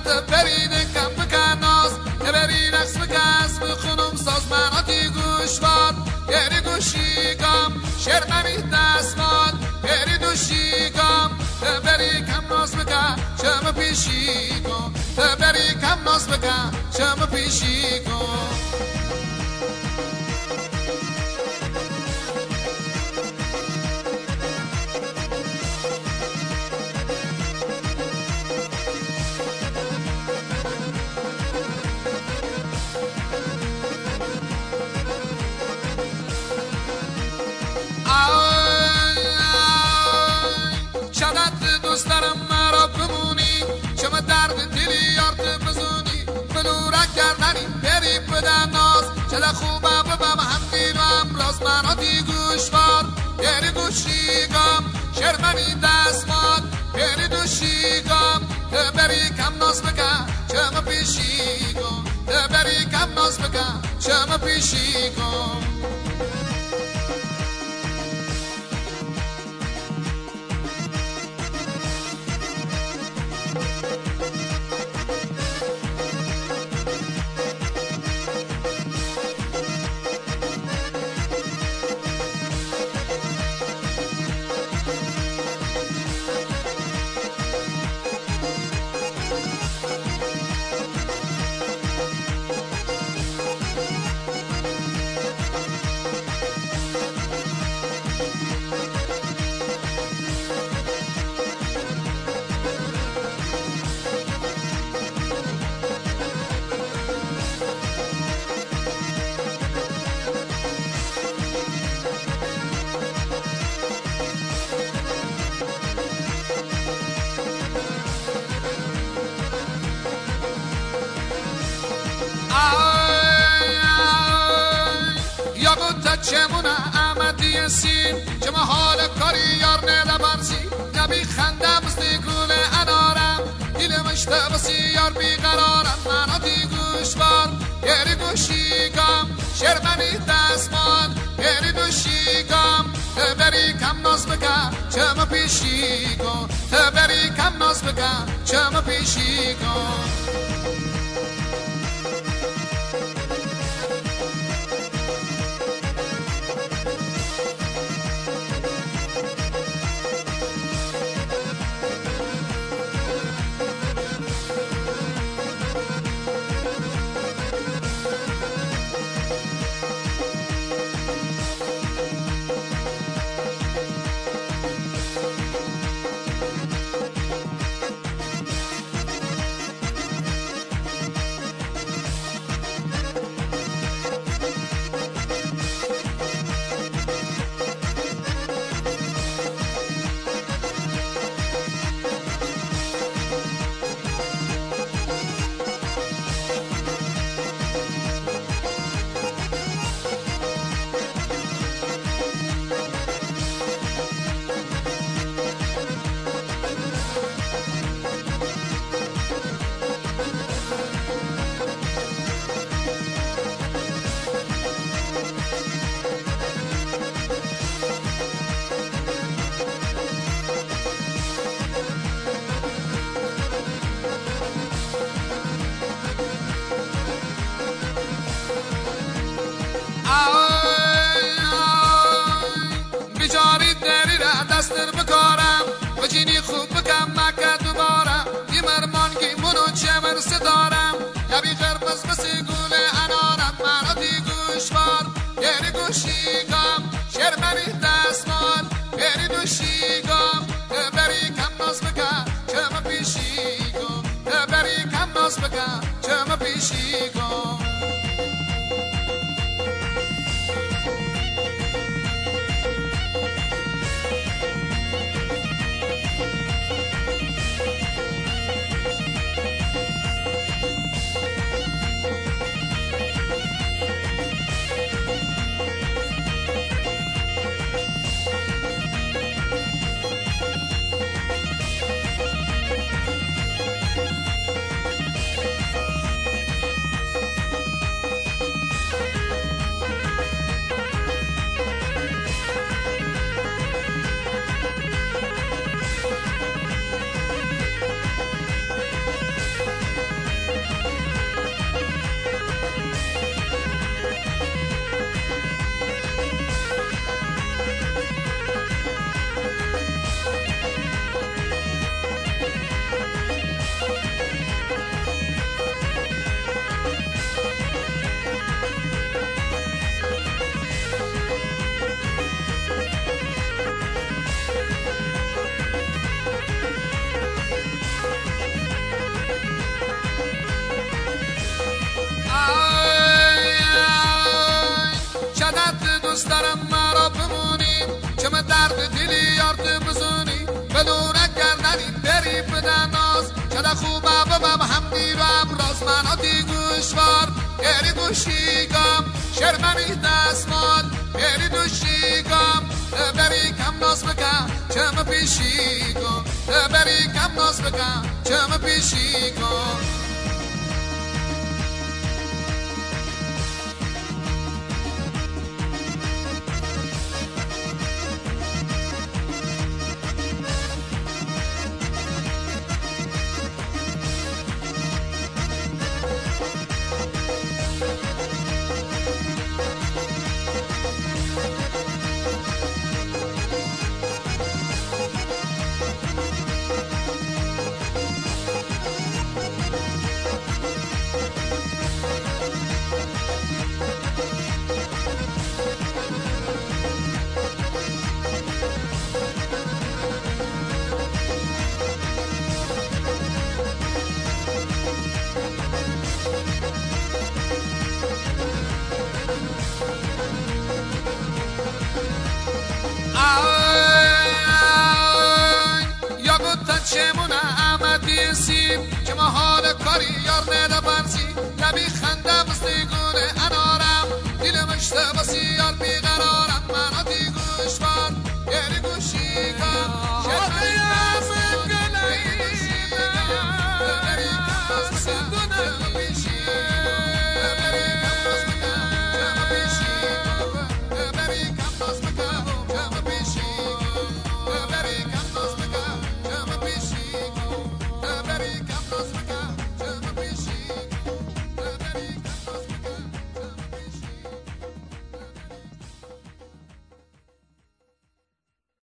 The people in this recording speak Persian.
برید کم بکن ناز برید رقص بکس بخونم ساز مناتی گوشوار بری گوشیگام شرممی دستمال بری دوشیگام بری کم ناز بکن شم پیشیگام بری کم ناز بکن شم پیشیگام دارم مرا بمونی شما درد دلی یارت بزونی بلورک گردنی بری بدن ناز چه خوبه ببم هم دین و هم راز مناتی گوشوار بری گوشیگام شرمنی دستمال بری دوشیگام بری کم ناز بکن چما پیشیگام بری کم ناز بکن چما پیشیگام چمونه احمدی سین چما حال کاری یار ندبرسی نبی خنده بستی گل انارم دیل مشته بسی یار بیقرارم مناتی گوشوار گری گوشیگام شرمنی دستمان گری دوشیگام بری کم ناز بکن چما پیشیگام بری کم ناز بکن چما پیشیگام درد دلی یارت بزنی بلورک کردنی بری بدن ناز چه خوبه ببم هم دیر و امراز مناتی گوشوار گری گوشیگم شرمنی دستمال گری دوشیگم بری کم ناز بکن چم پیشی کن بری کم ناز بکن چم پیشی کن چمونه احمدی سیب که ما حال کاری یار نده برسی لبی خنده بستیگونه انارم دل مشته بسیار بیقرارم مناتی گوشوار گری گوشیگم شرمنی دستان گری کم باز بکن پیشی بری کم باز بکن پیشی بری کم باز بکن very campus.